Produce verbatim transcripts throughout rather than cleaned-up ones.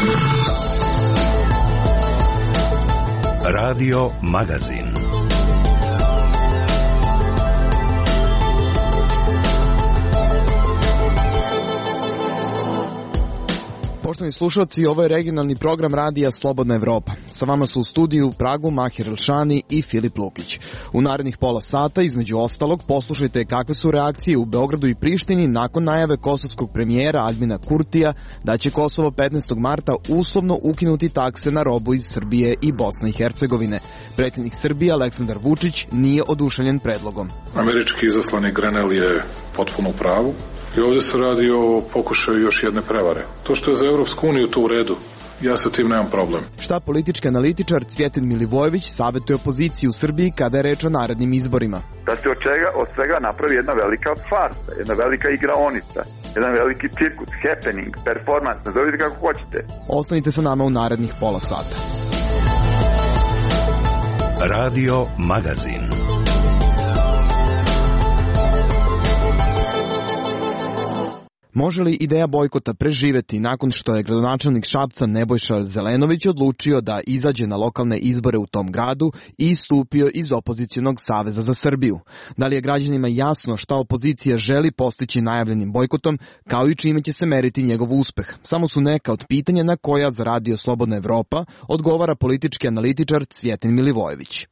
Radio Magazin. Poštovani slušalci, ovo je regionalni program radija Slobodna Evropa. Sa vama su u studiju u Pragu Mahir Elšani i Filip Lukić. U narednih pola sata, između ostalog, poslušajte kakve su reakcije u Beogradu i Prištini nakon najave kosovskog premijera Aljbina Kurtija da će Kosovo petnaestog marta uslovno ukinuti takse na robu iz Srbije i Bosne i Hercegovine. Predsjednik Srbije Aleksandar Vučić nije oduševljen predlogom. Američki izaslanik Grenell je potpuno u pravu. I ovdje se radi o pokušaju još jedne prevare. To što je za Evropsku uniju to u redu, ja sa tim nemam problem. Šta politički analitičar Cvjetin Milivojević savjetuje opoziciji u Srbiji kada je reč o narednim izborima? Da se od, čega, od svega napravi jedna velika farsa, jedna velika igraonica, jedan veliki cirkus, happening, performance, nazovite kako hoćete. Ostanite sa nama u narednih pola sata. Radio Magazin. Može li ideja bojkota preživeti nakon što je gradonačelnik Šapca Nebojša Zelenović odlučio da izađe na lokalne izbore u tom gradu i istupio iz opozicionog Saveza za Srbiju? Da li je građanima jasno šta opozicija želi postići najavljenim bojkotom, kao i čime će se meriti njegov uspeh? Samo su neka od pitanja na koja za Radio Slobodna Evropa odgovara politički analitičar Cvjetin Milivojević.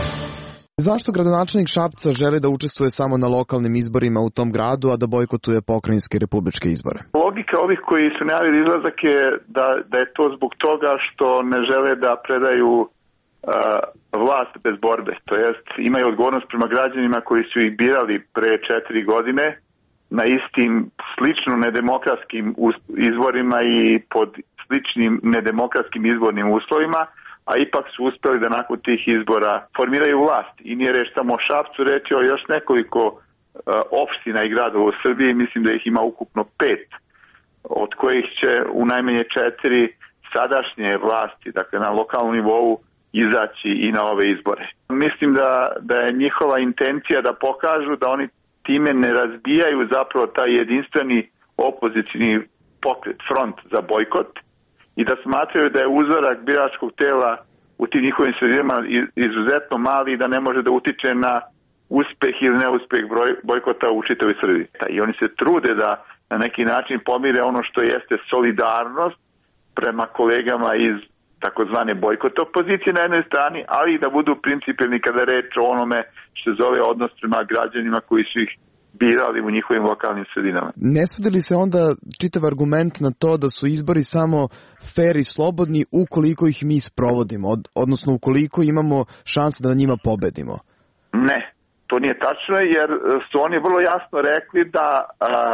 Zašto gradonačelnik Šapca želi da učestvuje samo na lokalnim izborima u tom gradu, a da bojkotuje pokrajinske republičke izbore? Logika ovih koji su najavili izlazak je da, da je to zbog toga što ne žele da predaju uh, vlast bez borbe. To jest, imaju odgovornost prema građanima koji su ih birali pre četiri godine na istim slično nedemokratskim izborima i pod sličnim nedemokratskim izbornim uslovima, a ipak su uspeli da nakon tih izbora formiraju vlast. I nije reč samo o Šapcu, reč je o još nekoliko uh, opština i gradova u Srbiji, mislim da ih ima ukupno pet, od kojih će u najmanje četiri sadašnje vlasti, dakle na lokalnom nivou, izaći i na ove izbore. Mislim da, da je njihova intencija da pokažu da oni time ne razbijaju zapravo taj jedinstveni opozicioni pokret, front za bojkot, i da smatraju da je uzorak biračkog tela u tim njihovim sredinama izuzetno mali i da ne može da utiče na uspeh ili neuspeh bojkota u čitavoj Srbiji. I oni se trude da na neki način pomire ono što jeste solidarnost prema kolegama iz takozvane bojkota opozicije na jednoj strani, ali i da budu principijelni kada je reč o onome što zove odnos prema građanima koji su ih birali u njihovim lokalnim sredinama. Ne svodi li se onda čitav argument na to da su izbori samo fer i slobodni ukoliko ih mi sprovodimo, od, odnosno ukoliko imamo šanse da na njima pobedimo? Ne, to nije tačno, jer su oni vrlo jasno rekli da a,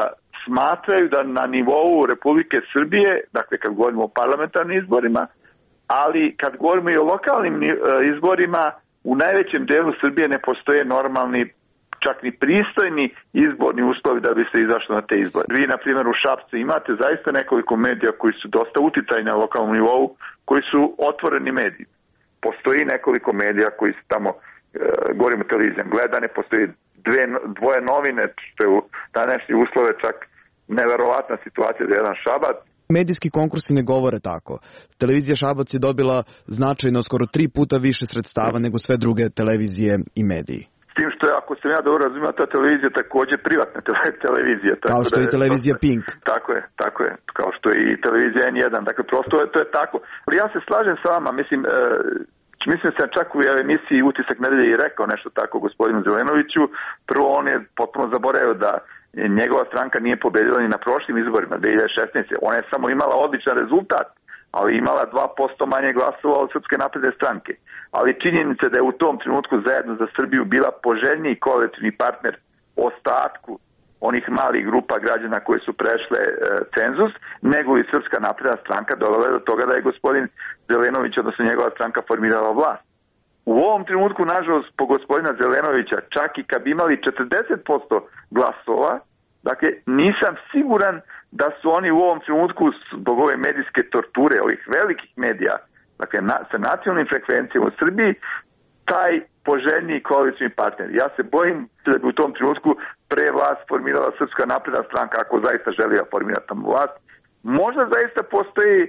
smatraju da na nivou Republike Srbije, dakle kad govorimo o parlamentarnim izborima, ali kad govorimo i o lokalnim a, izborima, u najvećem delu Srbije ne postoje normalni, čak ni pristojni izborni uslovi da bi se izašlo na te izbore. Vi, na primjer, u Šapcu imate zaista nekoliko medija koji su dosta uticajni na lokalnom nivou, koji su otvoreni mediji. Postoji nekoliko medija koji su tamo, e, govorimo o televizijom, gledane, postoji dve, dvoje novine, što je u današnje uslove čak neverovatna situacija za jedan Šabac. Medijski konkursi ne govore tako. Televizija Šabac je dobila značajno skoro tri puta više sredstava nego sve druge televizije i mediji. S tim što je, ako sam ja dobro razumio, ta televizija također privatna televizija. Kao što je i televizija Pink. Tako je, tako je. Kao što je i televizija en jedan. Dakle, prosto je, to je tako. Ali ja se slažem s vama, mislim, e, mislim sam čak u emisiji Utisak nedelje i rekao nešto tako gospodinu Zelenoviću. Prvo, on je potpuno zaboravio da njegova stranka nije pobedila ni na prošlim izborima dve hiljade šesnaeste. Ona je samo imala odličan rezultat, ali imala dva posto manje glasova od Srpske napredne stranke. Ali činjenica da je u tom trenutku zajedno za Srbiju bila poželjniji koalicijni partner ostatku onih malih grupa građana koji su prešle e, cenzus, nego i Srpska napredna stranka dovela do toga da je gospodin Zelenović, odnosno njegova stranka, formirala vlast. U ovom trenutku, nažalost, po gospodina Zelenovića, čak i kad bi imali četrdeset posto glasova, dakle, nisam siguran da su oni u ovom trenutku zbog ove medijske torture, ovih velikih medija, dakle, na, sa nacionalnim frekvencijama u Srbiji, taj poželjniji koalicijni partner. Ja se bojim da bi u tom trenutku pre vlast formirala Srpska napredna stranka, ako zaista želi da formira tamo vlast. Možda zaista postoji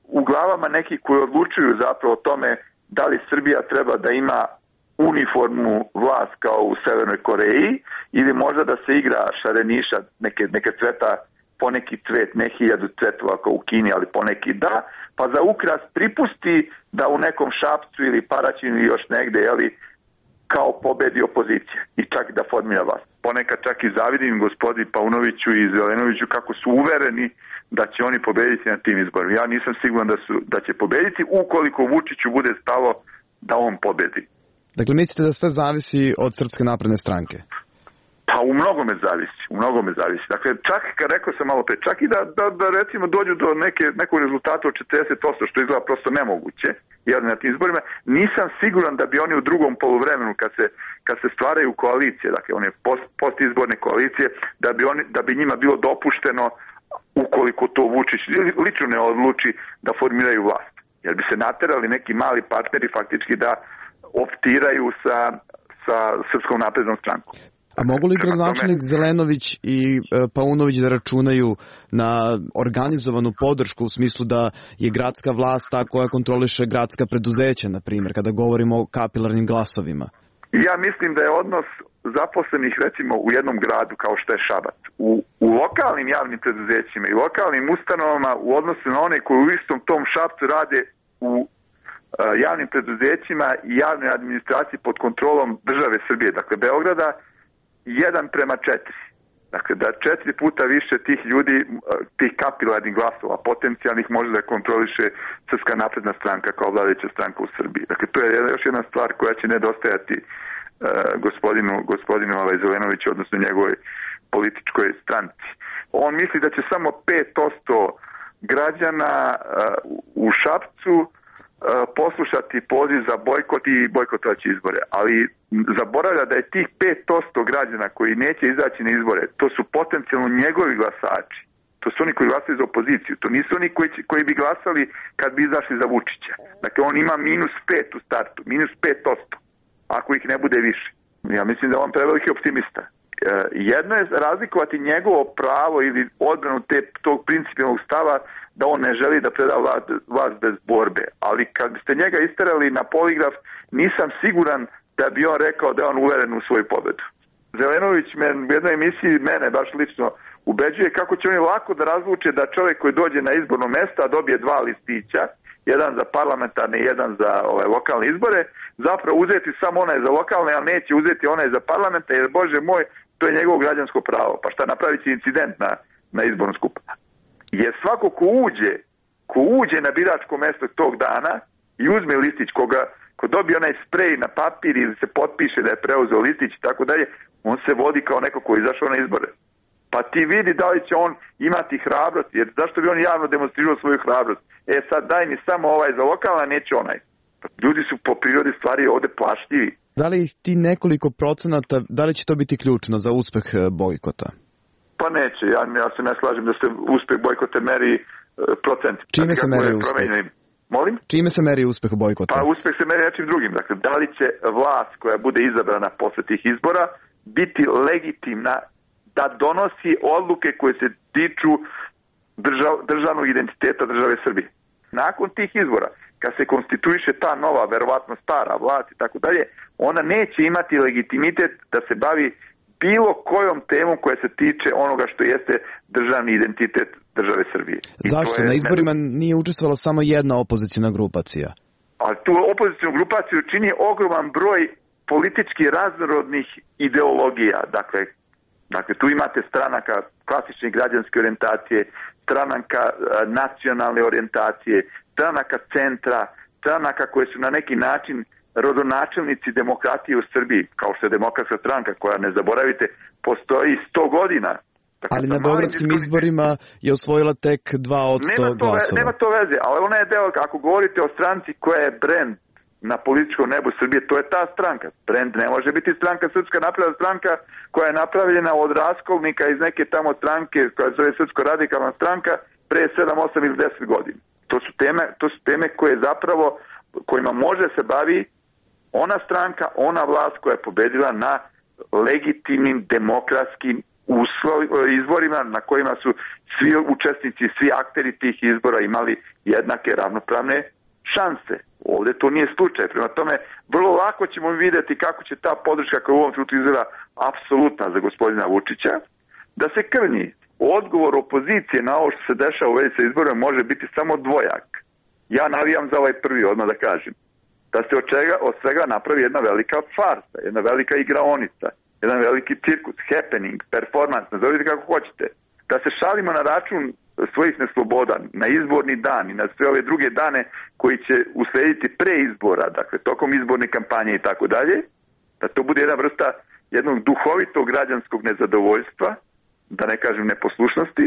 u glavama neki koji odlučuju zapravo o tome da li Srbija treba da ima uniformnu vlast kao u Severnoj Koreji ili možda da se igra šareniša, neke, neke cveta, poneki cvet, ne hiljadu cvetova kao u Kini, ali poneki da, pa za ukras pripusti da u nekom Šapcu ili Paraćinu ili još negde, jeli, kao pobedi opozicija i čak da formira vlast. Ponekad čak i zavidim gospodi Paunoviću i Zelenoviću kako su uvereni da će oni pobediti na tim izborima. Ja nisam siguran da, su, da će pobediti ukoliko Vučiću bude stalo da on pobedi. Dakle, mislite da sve zavisi od Srpske napredne stranke? Pa u mnogome zavisi, u mnogome zavisi. Dakle, čak, kad rekao sam malo pre, čak i da, da, da recimo dođu do neke, nekog rezultata od četrdeset posto, što izgleda prosto nemoguće, jer na tim izborima, nisam siguran da bi oni u drugom poluvremenu, kad se, kad se stvaraju koalicije, dakle, one post, postizborne koalicije, da bi, oni, da bi njima bilo dopušteno, ukoliko to Vučić lično ne odluči, da formiraju vlast. Jer bi se naterali neki mali partneri faktički da optiraju sa, sa Srpskom naprednom strankom. A mogu li gradonačelnik Zelenović i e, Paunović da računaju na organizovanu podršku u smislu da je gradska vlast ta koja kontroliše gradska preduzeća, na primjer, kada govorimo o kapilarnim glasovima? Ja mislim da je odnos zaposlenih recimo u jednom gradu kao što je Šabac, u, u lokalnim javnim preduzećima i lokalnim ustanovama u odnosu na one koji u istom tom Šapcu rade u uh, javnim preduzećima i javnoj administraciji pod kontrolom države Srbije, dakle Beograda, jedan prema četiri. Dakle, da četiri puta više tih ljudi, tih kapilarnih glasova, potencijalnih može da kontroliše Srpska napredna stranka kao vladajuća stranka u Srbiji. Dakle, to je još jedna stvar koja će nedostajati uh, gospodinu, gospodinu ovaj Zelenoviću, odnosno njegovoj političkoj stranci. On misli da će samo pet posto građana uh, u Šapcu poslušati poziv za bojkot i bojkotovaće izbore, ali zaboravlja da je tih pet posto građana koji neće izaći na izbore, to su potencijalno njegovi glasači. To su oni koji glasaju za opoziciju. To nisu oni koji, će, koji bi glasali kad bi izašli za Vučića. Dakle, on ima minus pet u startu, minus pet posto, ako ih ne bude više. Ja mislim da on preveliki optimista. Jedno je razlikovati njegovo pravo ili odbranu te, tog principijalnog stava da on ne želi da preda vlast, vlast bez borbe. Ali kad biste njega isterali na poligraf, nisam siguran da bi on rekao da je on uveren u svoju pobedu. Zelenović me u jednoj emisiji mene baš lično ubeđuje kako će oni lako da razluče da čovjek koji dođe na izborno mesto a dobije dva listića, jedan za parlamentarne i jedan za ove lokalne izbore, zapravo uzeti samo onaj za lokalne, a neće uzeti onaj za parlamenta, jer Bože moj, to je njegovo građansko pravo. Pa šta, napravit će incident na, na izbornom skupu. Jer svako ko uđe, ko uđe na biračko mesto tog dana i uzme listić, koga, ko dobije onaj sprej na papir ili se potpiše da je preuzeo listić i tako dalje, on se vodi kao neko ko je izašao na izbore. Pa ti vidi da li će on imati hrabrost, jer zašto bi on javno demonstrirao svoju hrabrost? E sad daj mi samo ovaj za lokalna, neće onaj. Ljudi su po prirodi stvari ovde plašljivi. Da li ti nekoliko procenata, da li će to biti ključno za uspeh bojkota? Pa neće, ja, ja se ne slažem da se uspeh bojkota meri e, procent. Čime se meri uspeh? Molim? Čime se meri uspeh bojkota? Pa uspeh se meri nečim drugim. Dakle, da li će vlast koja bude izabrana posle tih izbora biti legitimna da donosi odluke koje se tiču držav, državnog identiteta države Srbije. Nakon tih izbora, kad se konstituiše ta nova, verovatno stara vlast i tako dalje, ona neće imati legitimitet da se bavi bilo kojom temom koja se tiče onoga što jeste državni identitet države Srbije. Zašto? Na izborima nije učestvovala samo jedna opozicijna grupacija. Ali tu opozicijnu grupaciju čini ogroman broj politički raznorodnih ideologija. Dakle, dakle, tu imate stranaka klasične građanske orijentacije, stranaka nacionalne orijentacije, stranaka centra, stranaka koje su na neki način rodonačelnici demokratije u Srbiji, kao što je Demokratska stranka, koja, ne zaboravite, postoji sto godina. Dakle, ali na beogradskim izborima je osvojila tek dva posto glasova. Nema to veze, ali ona je deo, ako govorite o stranci koja je brend na političkom nebu Srbije, to je ta stranka. Brend ne može biti stranka, Srpska napredna stranka koja je napravljena od raskolnika iz neke tamo stranke koja se zove Srpsko radikalna stranka pre sedam, osam ili deset godina. To su teme, to su teme koje zapravo, kojima može se bavi ona stranka, ona vlast koja je pobedila na legitimnim, demokratskim uslovi, izborima na kojima su svi učesnici, svi akteri tih izbora imali jednake ravnopravne šanse. Ovdje to nije slučaj. Prema tome, vrlo lako ćemo vidjeti kako će ta podrška koja u ovom trenutku izgleda apsolutna za gospodina Vučića, da se krnji. Odgovor opozicije na ovo što se dešava u vezi sa izborima može biti samo dvojak. Ja navijam za ovaj prvi, odmah da kažem. Da se od, čega, od svega napravi jedna velika farsa, jedna velika igraonica, jedan veliki cirkus, happening, performance, nazovite kako hoćete. Da se šalimo na račun svojih nesloboda, na izborni dan i na sve ove druge dane koji će uslediti pre izbora, dakle tokom izborne kampanje i tako dalje, da to bude jedna vrsta jednog duhovitog građanskog nezadovoljstva, da ne kažem neposlušnosti,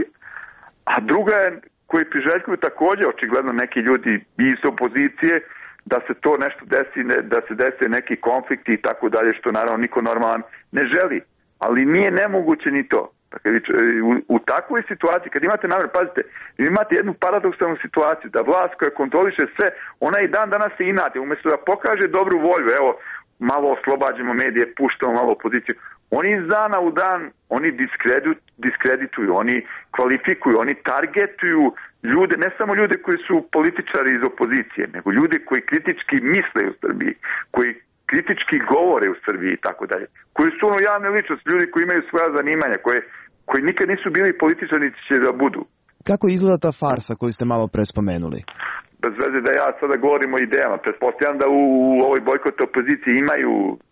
a druga je koji priželjkuju također očigledno neki ljudi iz opozicije, da se to nešto desi, da se dese neki konflikti i tako dalje, što naravno niko normalan ne želi. Ali nije nemoguće ni to. Dakle, u, u takvoj situaciji, kad imate namjer, pazite, imate jednu paradoksalnu situaciju, da vlast koja kontroliše sve, ona i dan danas se inati, umjesto da pokaže dobru volju, evo, malo oslobađamo medije, puštamo malo opoziciju. Oni iz dana u dan, oni diskredituju, oni kvalifikuju, oni targetuju ljude, ne samo ljude koji su političari iz opozicije, nego ljude koji kritički misle u Srbiji, koji kritički govore u Srbiji i tako dalje, koji su ono javne ličnosti, ljudi koji imaju svoja zanimanja, koje, koji nikad nisu bili političari, niti će da budu. Kako izgleda ta farsa koju ste malo pre spomenuli? Bez veze da ja sada govorim o idejama. Pretpostavljam da u, u ovoj bojkotu opozicije imaju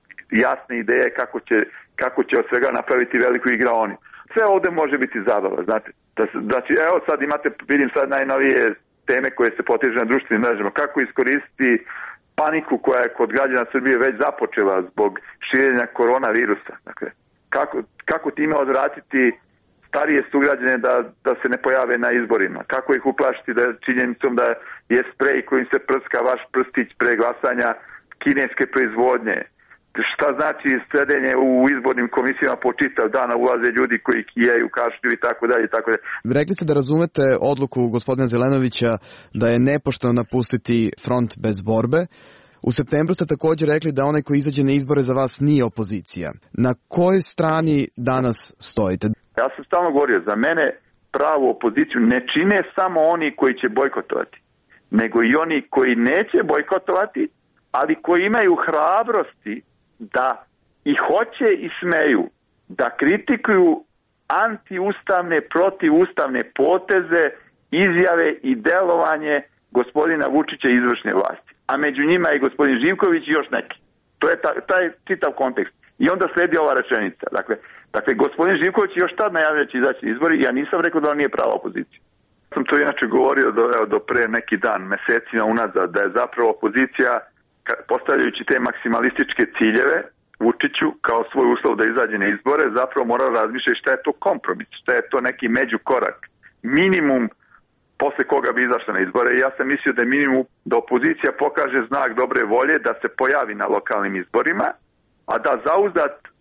jasne ideje kako će, kako će od svega napraviti veliku igraoni. Sve ovde može biti zabava, znate. Da, znači, evo sad imate, vidim sad najnovije teme koje se potežu na društvenim mrežama. Kako iskoristiti paniku koja je kod građana Srbije već započela zbog širenja koronavirusa. Dakle, kako, kako time odvratiti starije sugrađane da, da se ne pojave na izborima? Kako ih uplašiti da činjenicom da je sprej kojim se prska vaš prstić pre glasanja kineske proizvodnje? Šta znači sedenje u izbornim komisijama po čitav dana, ulaze ljudi koji kijaju, kašlju i tako dalje i tako dalje. Rekli ste da razumete odluku gospodina Zelenovića da je nepošteno napustiti front bez borbe. U septembru ste također rekli da onaj koji izađe na izbore za vas nije opozicija. Na kojoj strani danas stojite? Ja sam stalno govorio, za mene pravu opoziciju ne čine samo oni koji će bojkotovati, nego i oni koji neće bojkotovati, ali koji imaju hrabrosti da i hoće i smeju da kritikuju antiustavne, protivustavne poteze, izjave i delovanje gospodina Vučića i izvršne vlasti. A među njima je gospodin Živković i još neki. To je taj, taj čitav kontekst. I onda sledi ova rečenica. Dakle, dakle gospodin Živković još tad najavlja će izaći izbori. Ja nisam rekao da on nije prava opozicija. Sam to inače govorio do, evo, do pre neki dan, mesecima unazad, da je zapravo opozicija, postavljajući te maksimalističke ciljeve Vučiću kao svoj uslov da izađe na izbore, zapravo mora razmišljati šta je to kompromis, šta je to neki međukorak, minimum posle koga bi izašla na izbore. Ja sam mislio da je minimum da opozicija pokaže znak dobre volje da se pojavi na lokalnim izborima, a da zauzdat e,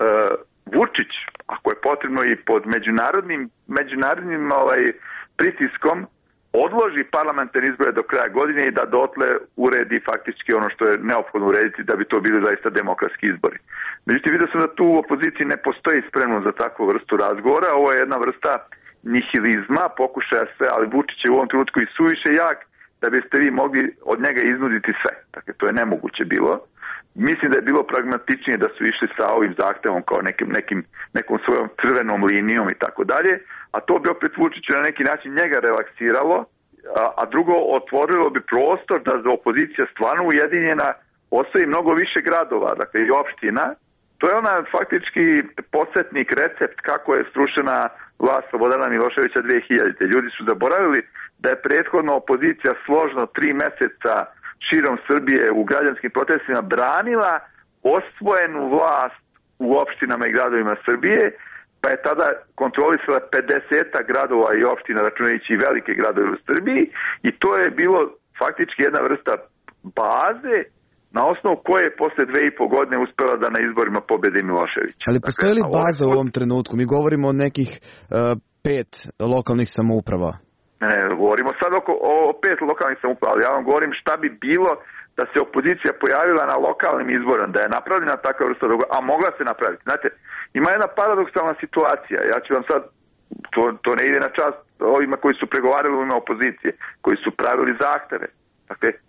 Vučić, ako je potrebno i pod međunarodnim, međunarodnim ovaj, pritiskom, odloži parlamentarne izbore do kraja godine i da dotle uredi faktički ono što je neophodno urediti da bi to bili zaista demokratski izbori. Međutim, vidio sam da tu u opoziciji ne postoji spremno za takvu vrstu razgovora. Ovo je jedna vrsta nihilizma, pokušaja sve, ali Vučić je u ovom trenutku i suviše jak da biste vi mogli od njega iznuditi sve. Dakle, to je nemoguće bilo. Mislim da je bilo pragmatičnije da su išli sa ovim zahtevom kao nekim, nekim, nekom svojom crvenom linijom i tako dalje, a to bi opet Vučiću na neki način njega relaksiralo, a, a drugo otvorilo bi prostor da za opozicija stvarno ujedinjena osvoji mnogo više gradova, dakle i opština. To je ona faktički podsjetnik, recept kako je srušena vlast Slobodana Miloševića dve hiljadite. Ljudi su zaboravili da je prethodno opozicija složno tri meseca širom Srbije u građanskim protestima branila osvojenu vlast u opštinama i gradovima Srbije, pa je tada kontrolisala pedeset gradova i opština, računajući i velike gradove u Srbiji, i to je bilo faktički jedna vrsta baze na osnovu koje je posle dve i po godine uspela da na izborima pobedi Milošević. Ali postoji li baza u ovom trenutku? Mi govorimo o nekih uh, pet lokalnih samouprava. Ne, govorimo sad oko, o pet lokalnih samouprava, ali ja vam govorim šta bi bilo da se opozicija pojavila na lokalnim izborima, da je napravljena takva vrsta dogovora, a mogla se napraviti. Znate, ima jedna paradoksalna situacija, ja ću vam sad, to, to ne ide na čast ovima koji su pregovarali u ime opozicije, koji su pravili zahteve. Dakle, e,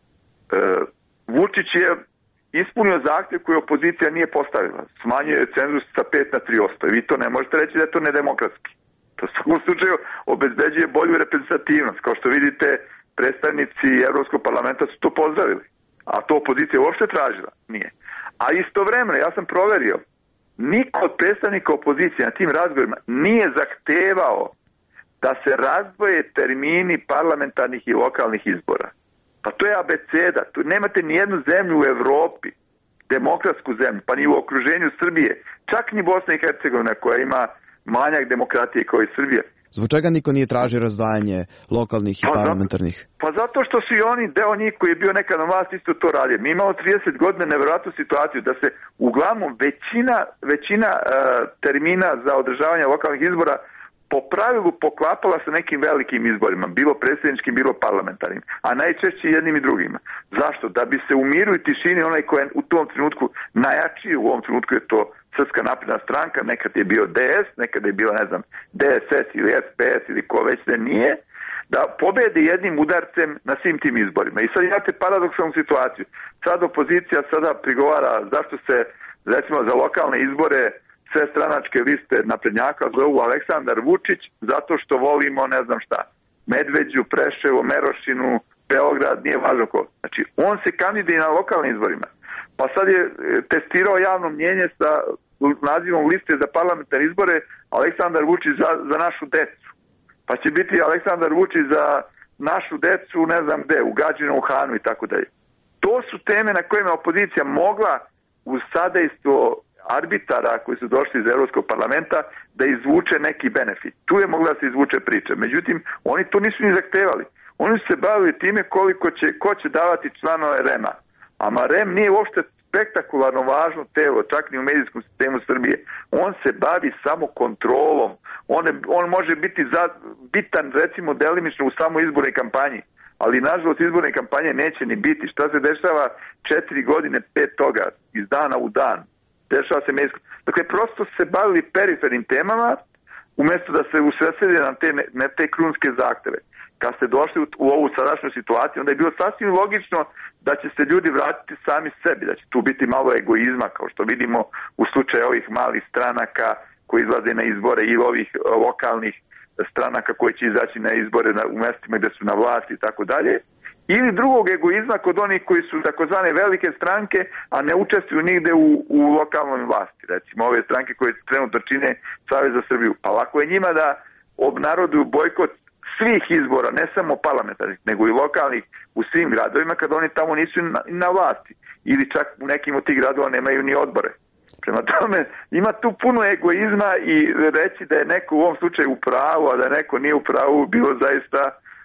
Vučić je ispunio zahtjev koji opozicija nije postavila. Smanjuje cenzus sa pet na tri posto. Vi to ne možete reći da je to nedemokratski. To u svakom slučaju obezbeđuje bolju reprezentativnost. Kao što vidite, predstavnici Evropskog parlamenta su to pozdravili. A to opozicija uopšte tražila. Nije. A istovremeno, ja sam proverio, niko od predstavnika opozicije na tim razgovorima nije zahtevao da se razdvoje termini parlamentarnih i lokalnih izbora. Pa to je abeceda. Tu nemate ni jednu zemlju u Evropi, demokratsku zemlju, pa ni u okruženju Srbije, čak ni Bosna i Hercegovina koja ima manjak demokratije kao i Srbija. Zbog čega niko nije tražio razdvajanje lokalnih i pa parlamentarnih? Zato, pa zato što su i oni, deo njih koji je bio nekad na vlast, isto to radio. Mi imamo trideset godina nevjerojatnu situaciju da se uglavnom većina, većina uh, termina za održavanje lokalnih izbora po pravilu poklapala sa nekim velikim izborima, bilo predsjedničkim, bilo parlamentarnim, a najčešće jednim i drugima. Zašto? Da bi se u miru i tišini onaj koji je u tom trenutku najjači, u ovom trenutku je to Srpska napredna stranka, nekad je bio D S, nekad je bio, ne znam, D S S ili S P S ili ko već ne nije, da pobedi jednim udarcem na svim tim izborima. I sad imate paradoksalnu situaciju. Sad opozicija sada prigovara zašto se, recimo, za lokalne izbore sve stranačke liste naprednjaka zovu Aleksandar Vučić zato što volimo ne znam šta. Medveđu, Preševo, Merošinu, Beograd, nije važno ko. Znači, on se kandiduje na lokalnim izborima. Pa sad je testirao javno mnjenje sa nazivom liste za parlamentarne izbore Aleksandar Vučić za, za našu decu. Pa će biti Aleksandar Vučić za našu decu, ne znam gde, u Gađinu, u Hanu i tako dalje. To su teme na kojima opozicija mogla uz sadejstvo arbitara koji su došli iz Evropskog parlamenta da izvuče neki benefit. Tu je mogla da se izvuče priča. Međutim, oni to nisu ni zahtevali. Oni su se bavili time koliko će, ko će davati članove R E M-a. Ama R E M nije uopšte spektakularno važno telo, čak ni u medijskom sistemu Srbije. On se bavi samo kontrolom. On, je, on može biti za, bitan, recimo, delimično u samo izbornoj kampanji. Ali, nažalost, izborne kampanje neće ni biti. Šta se dešava četiri godine, pet toga, iz dana u dan? Dešava se medijsko. Dakle, prosto se bavili perifernim temama, umjesto da se usredsrede na te, na te krunske zahteve. Kad ste došli u, u ovu sadašnju situaciju, onda je bilo sasvim logično da će se ljudi vratiti sami sebi, da će tu biti malo egoizma, kao što vidimo u slučaju ovih malih stranaka koji izlaze na izbore i ovih lokalnih stranaka koji će izaći na izbore na, u mestima gde su na vlasti i tako dalje. Ili drugog egoizma kod onih koji su takozvane velike stranke, a ne učestvuju nigde u, u lokalnoj vlasti. Recimo ove stranke koje trenutno čine Savez za Srbiju. Pa lako je njima da obnaroduju bojkot svih izbora, ne samo parlamentarnih, nego i lokalnih u svim gradovima kada oni tamo nisu na, na vlasti. Ili čak u nekim od tih gradova nemaju ni odbore. Prema tome, ima tu puno egoizma i reći da je neko u ovom slučaju u pravu, a da neko nije u pravu, bilo zaista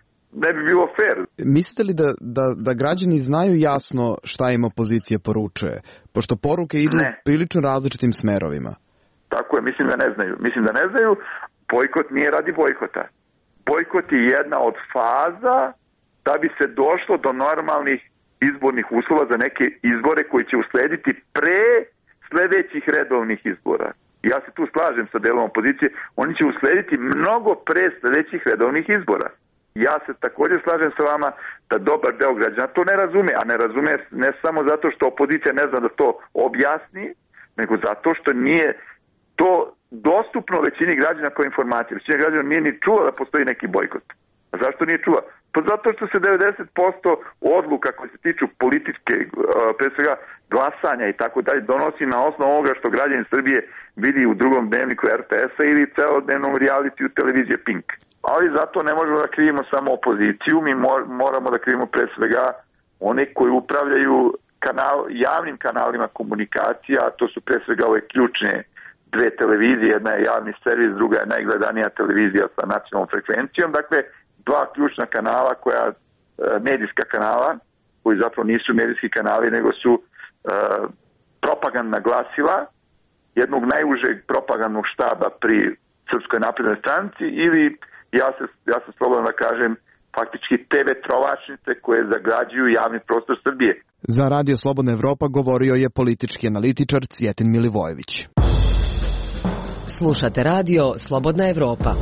ne bi bilo fair. Mislite li da, da, da građani znaju jasno šta im opozicija poručuje? Pošto poruke idu ne. prilično različitim smerovima. Tako je, mislim da ne znaju. Mislim da ne znaju, bojkot nije radi bojkota. Bojkot je jedna od faza da bi se došlo do normalnih izbornih uslova za neke izbore koji će uslediti pre sledećih redovnih izbora. Ja se tu slažem sa delom opozicije, oni će uslediti mnogo pre sledećih redovnih izbora. Ja se također slažem sa vama da dobar deo građana to ne razume, a ne razume ne samo zato što opozicija ne zna da to objasni, nego zato što nije to dostupno većini građana kao informacija. Većina građana nije ni čula da postoji neki bojkot. A zašto nije čula? Pa zato što se devedeset posto odluka koje se tiču političke, pre svega glasanja i tako dalje, donosi na osnovu ovoga što građani Srbije vidi u drugom dnevniku R T S-a ili celodnevnom realitiju televizije Pink. Ali zato ne možemo da krivimo samo opoziciju, mi moramo da krivimo pre svega one koji upravljaju kanal, javnim kanalima komunikacija, to su pre svega ove ključne dve televizije, jedna je javni servis, druga je najgledanija televizija sa nacionalnom frekvencijom, dakle dva ključna kanala koja, medijska kanala, koji zapravo nisu medijski kanali, nego su uh, propagandna glasila jednog najužeg propagandnog štaba pri Srpskoj naprednoj stranci ili ja se, ja sam slobodno da kažem, faktički te vetrovačnice koje zagađuju javni prostor Srbije. Za Radio Slobodna Evropa govorio je politički analitičar Cvjetin Milivojević. Slušate Radio Slobodna Evropa.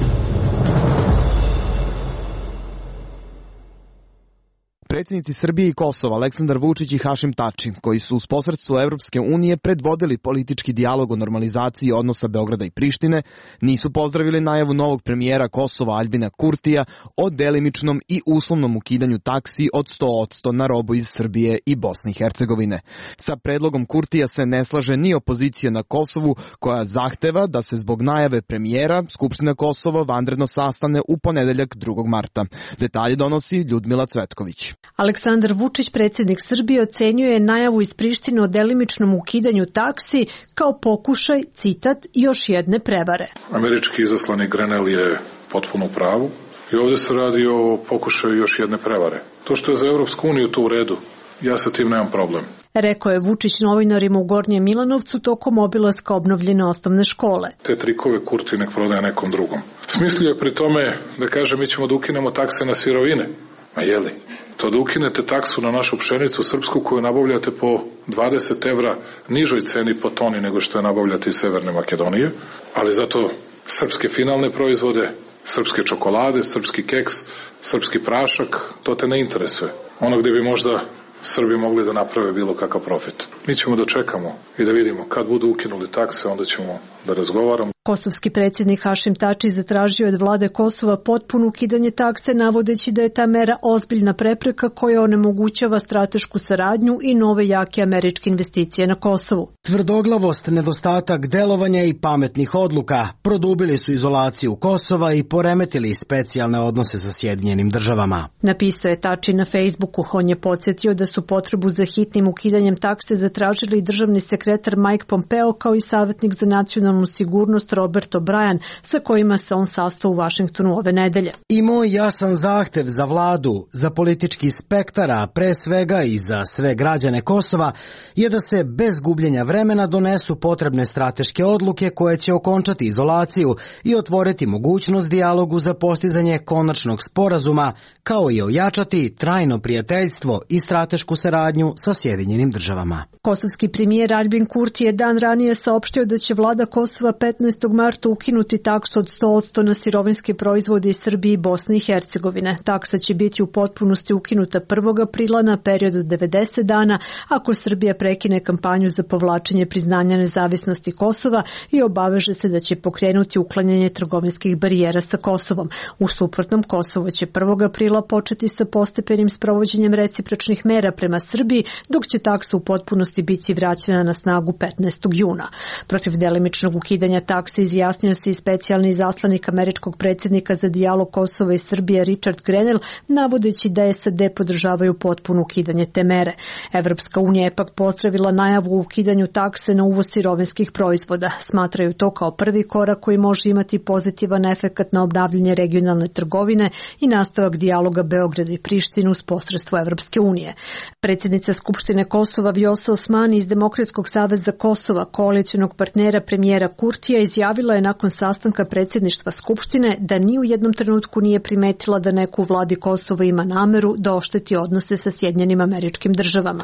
Predsjednici Srbije i Kosova Aleksandar Vučić i Hašim Tači, koji su uz posredstvo Evropske unije predvodili politički dijalog o normalizaciji odnosa Beograda i Prištine, nisu pozdravili najavu novog premijera Kosova Aljbina Kurtija o delimičnom i uslovnom ukidanju taksi od sto posto na robu iz Srbije i Bosne i Hercegovine. Sa predlogom Kurtija se ne slaže ni opozicija na Kosovu, koja zahteva da se zbog najave premijera Skupština Kosova vanredno sastane u ponedeljak drugog marta. Detalje donosi Ljudmila Cvetković. Aleksandar Vučić, predsjednik Srbije, ocenjuje najavu iz Prištine o delimičnom ukidanju taksi kao pokušaj, citat, još jedne prevare. Američki izaslanik Grenell je potpuno u pravu i ovdje se radi o pokušaju još jedne prevare. To što je za Evropsku uniju to u redu, ja sa tim nemam problem. Rekao je Vučić novinarima u Gornjem Milanovcu tokom obilaska obnovljene osnovne škole. Te trikove Kurti nek prodaje nekom drugom. Smislio je pri tome da kaže mi ćemo da ukinemo takse na sirovine. A jeli? To da ukinete taksu na našu pšenicu srpsku koju nabavljate po dvadeset evra nižoj ceni po toni nego što je nabavljate iz Severne Makedonije, ali zato srpske finalne proizvode, srpske čokolade, srpski keks, srpski prašak, to te ne interesuje. Ono gdje bi možda Srbi mogli da naprave bilo kakav profit. Mi ćemo da čekamo i da vidimo kad budu ukinuli takse, onda ćemo da razgovaramo. Kosovski predsjednik Hašim Tači zatražio je od vlade Kosova potpuno ukidanje takse, navodeći da je ta mera ozbiljna prepreka koja onemogućava stratešku saradnju i nove jake američke investicije na Kosovu. Tvrdoglavost, nedostatak delovanja i pametnih odluka produbili su izolaciju Kosova i poremetili specijalne odnose sa Sjedinjenim državama. Napisao je Tači na Facebooku. On je podsjetio da su potrebu za hitnim ukidanjem takse zatražili i državni sekretar Mike Pompeo kao i savjetnik za nacionalnu sigurnost Robert O'Brien, sa kojima se on sastao u Vašingtonu ove nedelje. I moj jasan zahtev za vladu, za politički spektar, a pre svega i za sve građane Kosova, je da se bez gubljenja vremena donesu potrebne strateške odluke koje će okončati izolaciju i otvoriti mogućnost dijalogu za postizanje konačnog sporazuma, kao i ojačati trajno prijateljstvo i stratešku saradnju sa Sjedinjenim državama. Kosovski premijer Aljbin Kurti je dan ranije saopštio da će vlada Kosova petnaestog marta ukinuti taksu od sto posto na sirovinske proizvode iz Srbije i Bosne i Hercegovine. Taksa će biti u potpunosti ukinuta prvog aprila na period od devedeset dana ako Srbija prekine kampanju za povlačenje priznanja nezavisnosti Kosova i obaveže se da će pokrenuti uklanjanje trgovinskih barijera sa Kosovom. U suprotnom, Kosovo će prvog aprila početi sa postepenim sprovođenjem recipročnih mera prema Srbiji, dok će taksa u potpunosti biti vraćena na snagu petnaestog juna. Protiv delimičnog ukidanja takse izjasnio se i specijalni izaslanik američkog predsjednika za dijalog Kosova i Srbije Richard Grenell, navodeći da S A D podržavaju potpuno ukidanje te mere. Evropska unija je pak pozdravila najavu o ukidanju takse na uvoz sirovinskih proizvoda. Smatraju to kao prvi korak koji može imati pozitivan efekat na obnavljanje regionalne trgovine i nastavak dijaloga Beograda i Prištine uz posredstvo Evropske unije. Predsjednica Skupštine Kosova Vjosa Osmani iz Demokratskog saveza Kosova, koalicionog partnera premijera Kurtija, izjavila je nakon sastanka predsjedništva Skupštine da ni u jednom trenutku nije primetila da neko u vladi Kosova ima nameru da ošteti odnose sa Sjedinjenim Američkim Državama.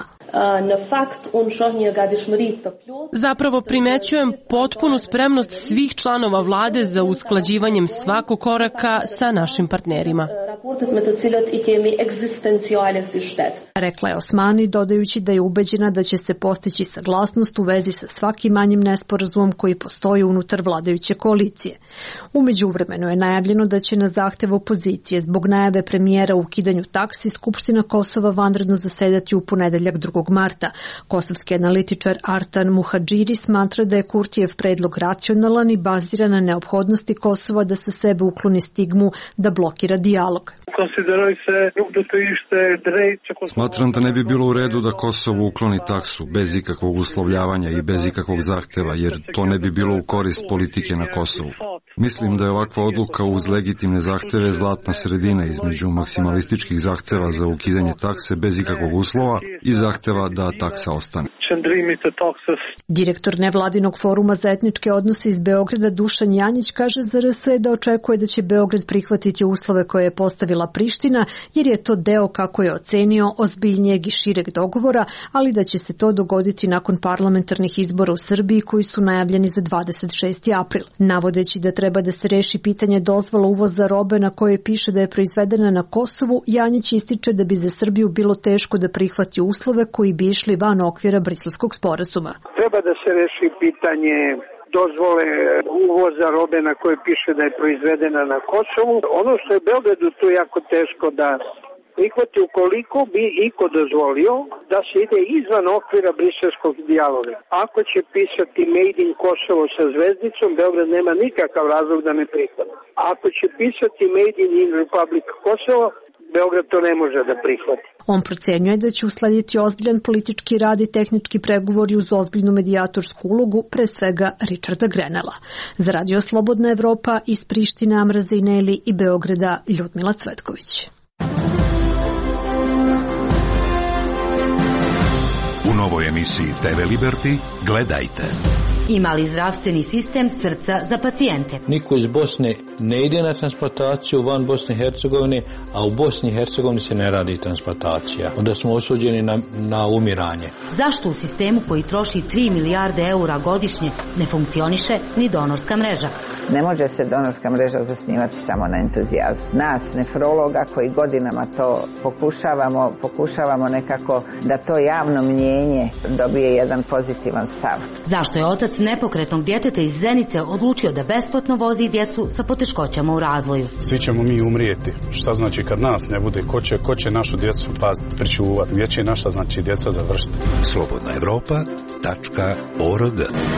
Zapravo primećujem potpunu spremnost svih članova vlade za usklađivanjem svakog koraka sa našim partnerima. Rekla je Osmani, dodajući da je ubeđena da će se postići saglasnost u vezi sa svakim manjim nesporazumom koji postoji unutar vladajuće koalicije. U međuvremenu je najavljeno da će na zahtev opozicije zbog najave premijera u ukidanju taksi Skupština Kosova vanredno zasedati u ponedeljak drugog marta. Kosovski analitičar Artan Muhadžiri smatra da je Kurtijev predlog racionalan i baziran na neophodnosti Kosova da sa sebe ukloni stigmu da blokira dijalog. Smatram da ne bi bilo u redu da Kosovo ukloni taksu bez ikakvog uslovljavanja i bez ikakvog zahteva, jer to ne bi bilo u korist politike na Kosovu. Mislim da je ovakva odluka uz legitimne zahteve zlatna sredina između maksimalističkih zahteva za ukidanje takse bez ikakvog uslova i zahteva da taksa ostane. Direktor nevladinog foruma za etničke odnose iz Beograda Dušan Janjić kaže za R S da očekuje da će Beograd prihvatiti uslove koje je postavila Priština, jer je to deo, kako je ocenio, ozbiljnijeg i šireg dogovora, ali da će se to dogoditi nakon parlamentarnih izbora u Srbiji koji su najavljeni za dvadeset šesti april. Navodeći da treba da se reši pitanje dozvola uvoza robe na kojoj piše da je proizvedena na Kosovu, Janjić ističe da bi za Srbiju bilo teško da prihvati uslove koji bi išli van okvira Briselskog sporazuma. Treba da se reši pitanje dozvole uvoza robe na kojoj piše da je proizvedena na Kosovu. Ono što je Beogradu tu jako teško da prihvati, ukoliko bi iko dozvolio da se ide izvan okvira briselskog dijaloga. Ako će pisati Made in Kosovo sa zvezdicom, Beograd nema nikakav razlog da ne prihvati. Ako će pisati Made in Republic Kosovo, Beograd to ne može da prihvati. On procenjuje da će uslediti ozbiljan politički rad i tehnički pregovori uz ozbiljnu medijatorsku ulogu, pre svega Richarda Grenela. Za Radio Slobodna Evropa iz Prištine, Amra Zejneli i Beograda, Ljudmila Cvetković. U novoj emisiji T V Liberty gledajte. Ima li zdravstveni sistem srca za pacijente? Niko iz Bosne ne ide na transplantaciju van Bosne i Hercegovine, a u Bosni i Hercegovini se ne radi transplantacija. Onda smo osuđeni na, na umiranje. Zašto u sistemu koji troši tri milijarde eura godišnje ne funkcioniše ni donorska mreža? Ne može se donorska mreža zasnivati samo na entuzijazmu. Nas, nefrologa, koji godinama to pokušavamo, pokušavamo nekako da to javno mnjenje dobije jedan pozitivan stav. Zašto je otac nepokretnog djeteta iz Zenice odlučio da besplatno vozi djecu sa poteškoćama u razvoju? Svi ćemo mi umrijeti. Šta znači kad nas ne bude? Ko će, ko će našu djecu paziti, pričuvati? Gdje će naša, znači, djeca završiti? slobodna evropa tačka org.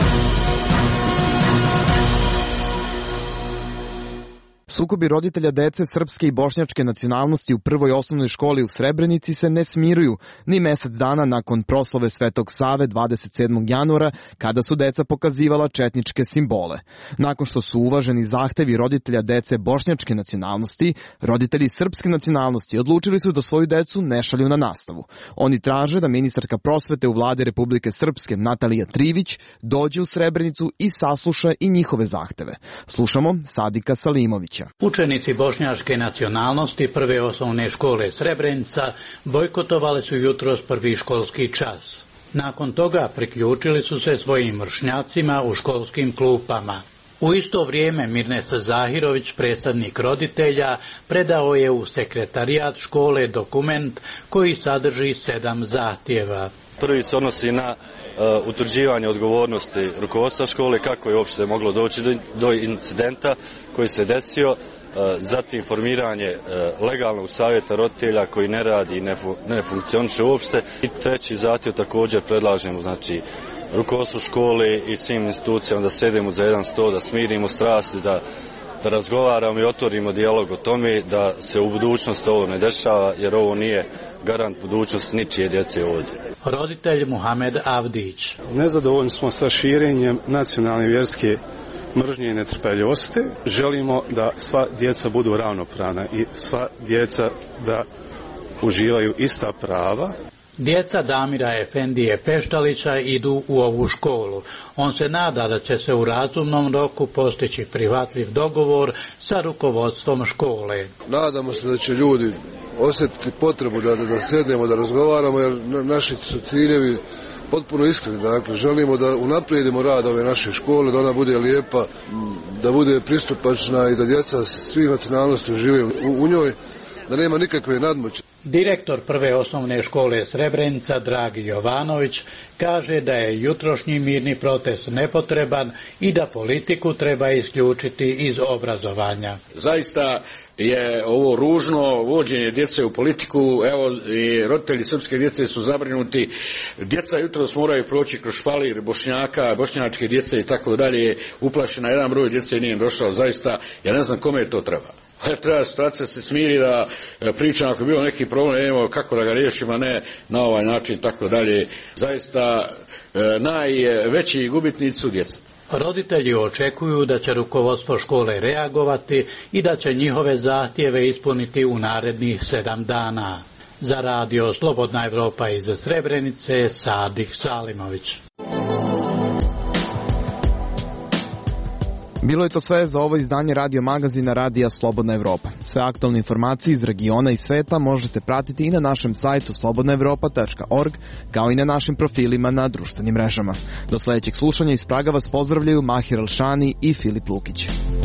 Sukobi roditelja dece srpske i bošnjačke nacionalnosti u prvoj osnovnoj školi u Srebrenici se ne smiruju ni mesec dana nakon proslave Svetog Save dvadeset sedmog januara, kada su deca pokazivala četničke simbole. Nakon što su uvaženi zahtevi roditelja dece bošnjačke nacionalnosti, roditelji srpske nacionalnosti odlučili su da svoju decu ne šalju na nastavu. Oni traže da ministarka prosvete u vladi Republike Srpske Natalija Trivić dođe u Srebrenicu i sasluša i njihove zahteve. Slušamo Sadika Salimovića. Učenici bošnjačke nacionalnosti prve osnovne škole Srebrenica bojkotovali su jutros prvi školski čas. Nakon toga priključili su se svojim vršnjacima u školskim klupama. U isto vrijeme Mirnesa Zahirović, predstavnik roditelja, predao je u sekretarijat škole dokument koji sadrži sedam zahtjeva. Prvi se odnosi na uh, utvrđivanje odgovornosti rukovodstva škole, kako je uopšte moglo doći do, do incidenta koji se desio, uh, zatim formiranje uh, legalnog savjeta roditelja koji ne radi i ne, fu, ne funkcioniše uopšte. I treći zahtjev također predlažemo, znači, rukovodstvu škole i svim institucijama da sedemo za jedan sto, da smirimo strasti, da da razgovaramo i otvorimo dijalog o tome da se u budućnosti ovo ne dešava, jer ovo nije garant budućnosti ničije djece ovdje. Roditelj Muhamed Avdić. Nezadovoljni smo sa širenjem nacionalne vjerske mržnje i netrpeljivosti. Želimo da sva djeca budu ravnopravna i sva djeca da uživaju ista prava. Djeca Damira Efendije Peštalića idu u ovu školu. On se nada da će se u razumnom roku postići prihvatljiv dogovor sa rukovodstvom škole. Nadamo se da će ljudi osjetiti potrebu da, da, da sednemo, da razgovaramo, jer naši su ciljevi potpuno iskreni. Dakle, želimo da unaprijedimo rad ove naše škole, da ona bude lijepa, da bude pristupačna i da djeca svih nacionalnosti žive u, u njoj, da nema nikakve nadmoći. Direktor prve osnovne škole Srebrenica, Dragi Jovanović, kaže da je jutrošnji mirni protest nepotreban i da politiku treba isključiti iz obrazovanja. Zaista je ovo ružno vođenje djece u politiku, evo i roditelji srpske djece su zabrinuti. Djeca jutros moraju proći kroz špalir Bošnjaka, bošnjačke djece i tako dalje, uplašena jedan broj djece nije im došao, zaista ja ne znam kome to treba. Treba situacija se smiri da pričam ako je bilo neki problem, evo kako da ga riješimo, a ne na ovaj način tako dalje. Zaista najveći gubitnici su djeca. Roditelji očekuju da će rukovodstvo škole reagovati i da će njihove zahtjeve ispuniti u narednih sedam dana. Za radio Slobodna Evropa iz Srebrenice, Sadih Salimović. Bilo je to sve za ovo izdanje radio magazina Radija Slobodna Evropa. Sve aktualne informacije iz regiona i sveta možete pratiti i na našem sajtu slobodna evropa tačka org, kao i na našim profilima na društvenim mrežama. Do sledećeg slušanja iz Praga vas pozdravljaju Mahir Alšani i Filip Lukić.